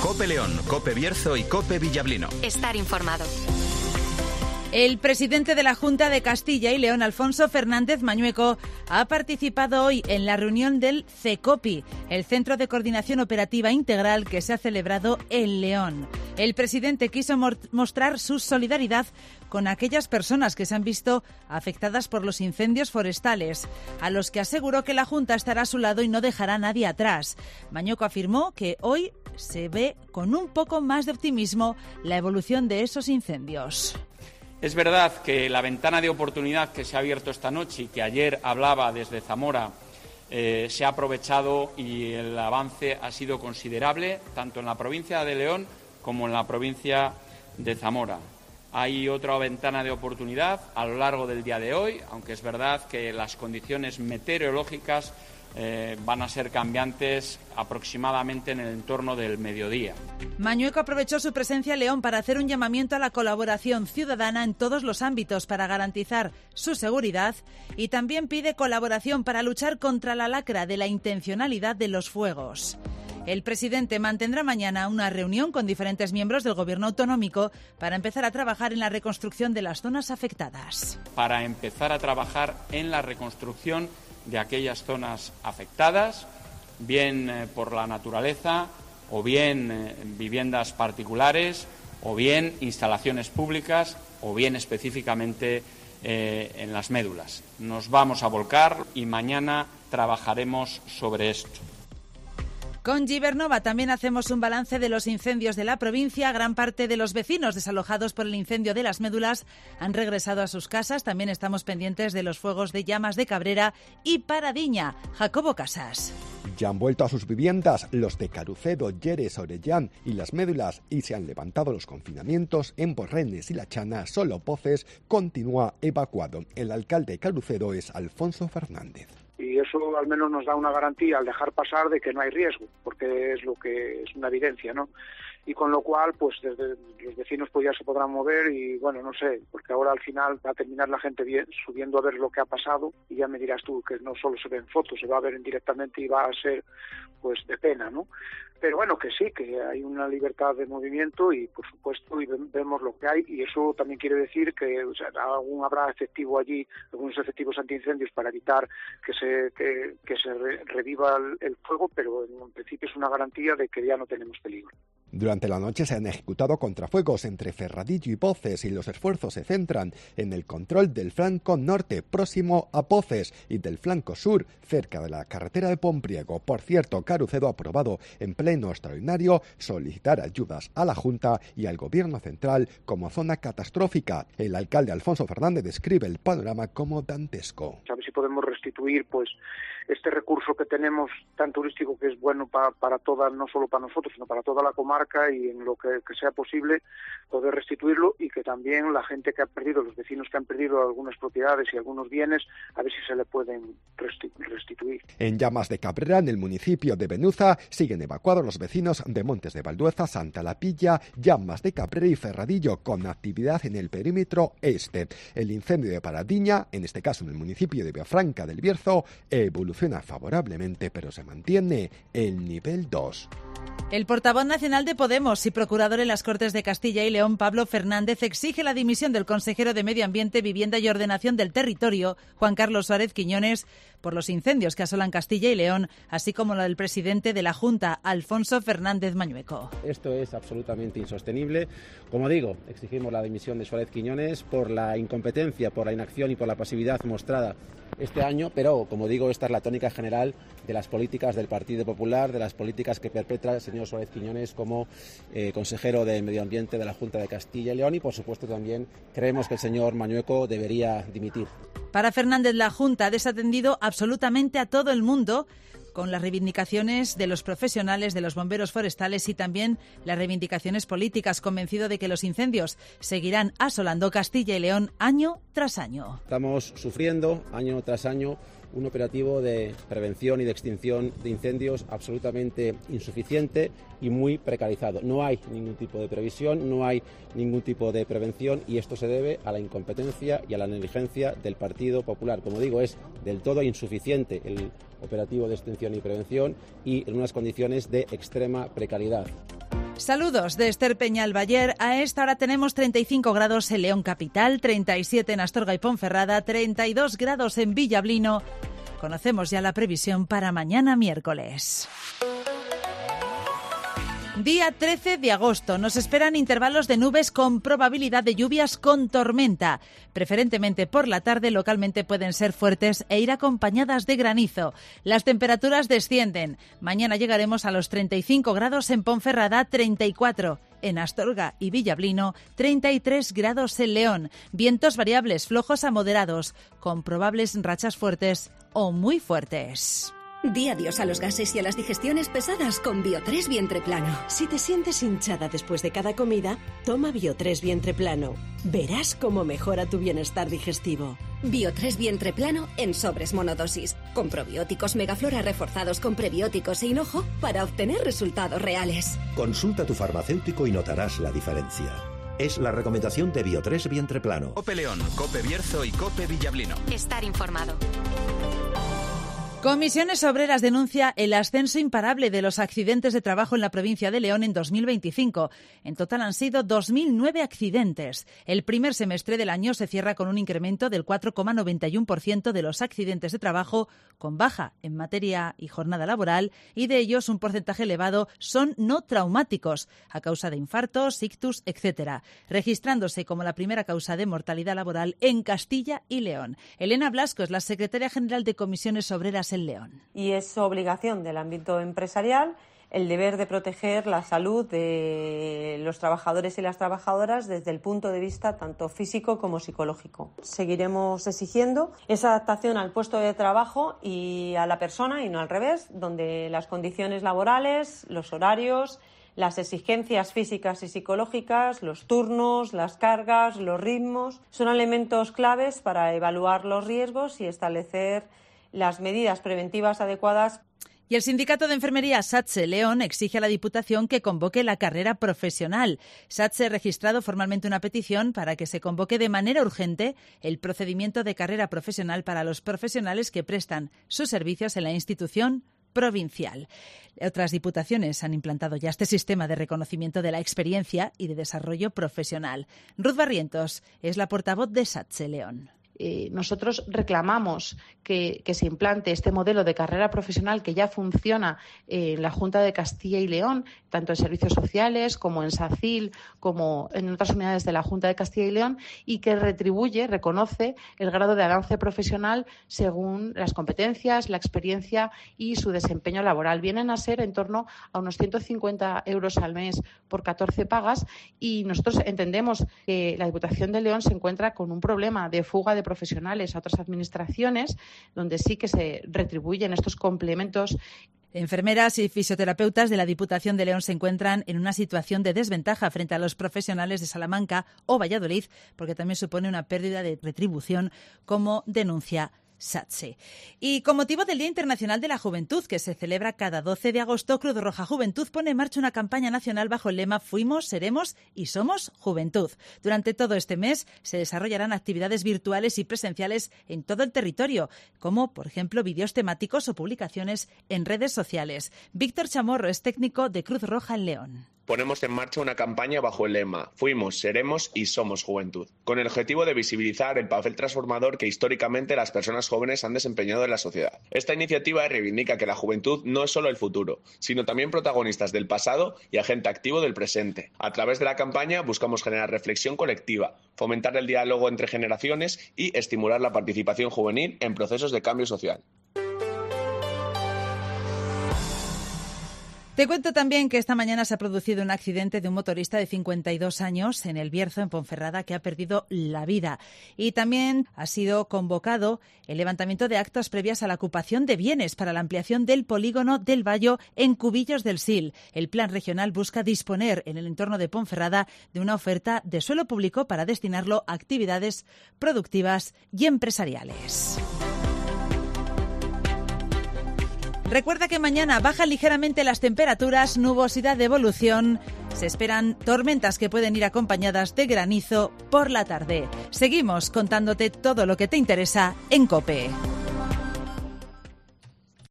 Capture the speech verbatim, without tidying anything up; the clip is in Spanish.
COPE León, COPE Bierzo y COPE Villablino. Estar informado. El presidente de la Junta de Castilla y León, Alfonso Fernández Mañueco, ha participado hoy en la reunión del CECOPI, el Centro de Coordinación Operativa Integral que se ha celebrado en León. El presidente quiso mostrar su solidaridad con aquellas personas que se han visto afectadas por los incendios forestales, a los que aseguró que la Junta estará a su lado y no dejará a nadie atrás. Mañueco afirmó que hoy se ve con un poco más de optimismo la evolución de esos incendios. Es verdad que la ventana de oportunidad que se ha abierto esta noche y que ayer hablaba desde Zamora eh, se ha aprovechado y el avance ha sido considerable, tanto en la provincia de León como en la provincia de Zamora. Hay otra ventana de oportunidad a lo largo del día de hoy, aunque es verdad que las condiciones meteorológicas Eh, van a ser cambiantes aproximadamente en el entorno del mediodía. Mañueco aprovechó su presencia en León para hacer un llamamiento a la colaboración ciudadana en todos los ámbitos para garantizar su seguridad y también pide colaboración para luchar contra la lacra de la intencionalidad de los fuegos. El presidente mantendrá mañana una reunión con diferentes miembros del Gobierno autonómico para empezar a trabajar en la reconstrucción de las zonas afectadas. Para empezar a trabajar en la reconstrucción de aquellas zonas afectadas, bien eh, por la naturaleza, o bien eh, viviendas particulares, o bien instalaciones públicas, o bien específicamente eh, en las médulas. Nos vamos a volcar y mañana trabajaremos sobre esto. Con Gibernova también hacemos un balance de los incendios de la provincia. Gran parte de los vecinos desalojados por el incendio de las médulas han regresado a sus casas. También estamos pendientes de los fuegos de llamas de Cabrera y Paradiña. Jacobo Casas. Ya han vuelto a sus viviendas los de Carucedo, Lleres, Orellán y Las Médulas y se han levantado los confinamientos en Borrenes y La Chana. Solo Poces continúa evacuado. El alcalde de Carucedo es Alfonso Fernández. Y eso al menos nos da una garantía al dejar pasar de que no hay riesgo, porque es lo que es una evidencia, ¿no? Y con lo cual, pues desde los vecinos pues ya se podrán mover y bueno, no sé, porque ahora al final va a terminar la gente bien, subiendo a ver lo que ha pasado y ya me dirás tú que no solo se ven fotos, se va a ver indirectamente y va a ser pues de pena, ¿no? Pero bueno, que sí, que hay una libertad de movimiento y por supuesto y vemos lo que hay y eso también quiere decir que o sea, aún habrá efectivo allí, algunos efectivos antiincendios para evitar que se que, que se re, reviva el, el fuego, pero en principio es una garantía de que ya no tenemos peligro. Durante la noche se han ejecutado contrafuegos entre Ferradillo y Poces y los esfuerzos se centran en el control del flanco norte próximo a Poces y del flanco sur cerca de la carretera de Pompriego. Por cierto, Carucedo ha aprobado en pleno extraordinario solicitar ayudas a la Junta y al Gobierno central como zona catastrófica. El alcalde Alfonso Fernández describe el panorama como dantesco. A ver si podemos restituir pues este recurso que tenemos tan turístico que es bueno para, para toda, no solo para nosotros, sino para toda la comarca y en lo que, que sea posible poder restituirlo y que también la gente que ha perdido, los vecinos que han perdido algunas propiedades y algunos bienes, a ver si se le pueden restituir. En Llamas de Cabrera, en el municipio de Benuza, siguen evacuados los vecinos de Montes de Valdueza, Santa Lapilla, Llamas de Cabrera y Ferradillo, con actividad en el perímetro este. El incendio de Paradiña, en este caso en el municipio de Villafranca del Bierzo, evoluciona favorablemente, pero se mantiene el nivel dos. El portavoz nacional de Podemos y procurador en las Cortes de Castilla y León, Pablo Fernández, exige la dimisión del consejero de Medio Ambiente, Vivienda y Ordenación del Territorio, Juan Carlos Suárez Quiñones, por los incendios que asolan Castilla y León, así como la del presidente de la Junta, Alfonso Fernández Mañueco. Esto es absolutamente insostenible. Como digo, exigimos la dimisión de Suárez Quiñones por la incompetencia, por la inacción y por la pasividad mostrada este año, pero como digo, esta es la tónica general de las políticas del Partido Popular, de las políticas que perpetra el señor Suárez Quiñones como eh, consejero de Medio Ambiente de la Junta de Castilla y León y, por supuesto, también creemos que el señor Mañueco debería dimitir. Para Fernández, la Junta ha desatendido absolutamente a todo el mundo con las reivindicaciones de los profesionales, de los bomberos forestales y también las reivindicaciones políticas, convencido de que los incendios seguirán asolando Castilla y León año tras año. Estamos sufriendo año tras año un operativo de prevención y de extinción de incendios absolutamente insuficiente y muy precarizado. No hay ningún tipo de previsión, no hay ningún tipo de prevención y esto se debe a la incompetencia y a la negligencia del Partido Popular. Como digo, es del todo insuficiente el operativo de extinción y prevención y en unas condiciones de extrema precariedad. Saludos de Esther Peñalbayer. A esta hora tenemos treinta y cinco grados en León capital, treinta y siete en Astorga y Ponferrada, treinta y dos grados en Villablino. Conocemos ya la previsión para mañana miércoles. Día trece de agosto. Nos esperan intervalos de nubes con probabilidad de lluvias con tormenta. Preferentemente por la tarde, localmente pueden ser fuertes e ir acompañadas de granizo. Las temperaturas descienden. Mañana llegaremos a los treinta y cinco grados en Ponferrada, treinta y cuatro en Astorga y Villablino, treinta y tres grados en León. Vientos variables flojos a moderados, con probables rachas fuertes o muy fuertes. Di adiós a los gases y a las digestiones pesadas con Bio tres Vientre Plano. Si te sientes hinchada después de cada comida, toma Bio tres Vientre Plano. Verás cómo mejora tu bienestar digestivo. Bio tres Vientre Plano en sobres monodosis, con probióticos Megaflora reforzados con prebióticos e hinojo para obtener resultados reales. Consulta a tu farmacéutico y notarás la diferencia. Es la recomendación de Bio tres Vientre Plano. COPE León, COPE Bierzo y COPE Villablino. Estar informado. Comisiones Obreras denuncia el ascenso imparable de los accidentes de trabajo en la provincia de León en dos mil veinticinco. En total han sido dos mil nueve accidentes. El primer semestre del año se cierra con un incremento del cuatro coma noventa y uno por ciento de los accidentes de trabajo con baja en materia y jornada laboral, y de ellos un porcentaje elevado son no traumáticos, a causa de infartos, ictus, etcétera, registrándose como la primera causa de mortalidad laboral en Castilla y León. Elena Blasco es la secretaria general de Comisiones Obreras en León. Y es obligación del ámbito empresarial el deber de proteger la salud de los trabajadores y las trabajadoras desde el punto de vista tanto físico como psicológico. Seguiremos exigiendo esa adaptación al puesto de trabajo y a la persona, y no al revés, donde las condiciones laborales, los horarios, las exigencias físicas y psicológicas, los turnos, las cargas, los ritmos, son elementos claves para evaluar los riesgos y establecer las medidas preventivas adecuadas. Y el sindicato de enfermería SATSE León exige a la Diputación que convoque la carrera profesional. SATSE ha registrado formalmente una petición para que se convoque de manera urgente el procedimiento de carrera profesional para los profesionales que prestan sus servicios en la institución provincial. Otras diputaciones han implantado ya este sistema de reconocimiento de la experiencia y de desarrollo profesional. Ruth Barrientos es la portavoz de SATSE León. Eh, nosotros reclamamos que, que se implante este modelo de carrera profesional que ya funciona eh, en la Junta de Castilla y León, tanto en servicios sociales como en SACIL, como en otras unidades de la Junta de Castilla y León, y que retribuye, reconoce el grado de avance profesional según las competencias, la experiencia y su desempeño laboral. Vienen a ser en torno a unos ciento cincuenta euros al mes por catorce pagas, y nosotros entendemos que la Diputación de León se encuentra con un problema de fuga de profesionales a otras administraciones, donde sí que se retribuyen estos complementos. Enfermeras y fisioterapeutas de la Diputación de León se encuentran en una situación de desventaja frente a los profesionales de Salamanca o Valladolid, porque también supone una pérdida de retribución, como denuncia SATSE. Y con motivo del Día Internacional de la Juventud, que se celebra cada doce de agosto, Cruz Roja Juventud pone en marcha una campaña nacional bajo el lema Fuimos, Seremos y Somos Juventud. Durante todo este mes se desarrollarán actividades virtuales y presenciales en todo el territorio, como, por ejemplo, vídeos temáticos o publicaciones en redes sociales. Víctor Chamorro es técnico de Cruz Roja en León. Ponemos en marcha una campaña bajo el lema Fuimos, Seremos y Somos Juventud, con el objetivo de visibilizar el papel transformador que históricamente las personas jóvenes han desempeñado en la sociedad. Esta iniciativa reivindica que la juventud no es solo el futuro, sino también protagonistas del pasado y agente activo del presente. A través de la campaña buscamos generar reflexión colectiva, fomentar el diálogo entre generaciones y estimular la participación juvenil en procesos de cambio social. Te cuento también que esta mañana se ha producido un accidente de un motorista de cincuenta y dos años en El Bierzo, en Ponferrada, que ha perdido la vida. Y también ha sido convocado el levantamiento de actas previas a la ocupación de bienes para la ampliación del polígono del Bayo en Cubillos del Sil. El plan regional busca disponer en el entorno de Ponferrada de una oferta de suelo público para destinarlo a actividades productivas y empresariales. Recuerda que mañana bajan ligeramente las temperaturas, nubosidad de evolución. Se esperan tormentas que pueden ir acompañadas de granizo por la tarde. Seguimos contándote todo lo que te interesa en COPE.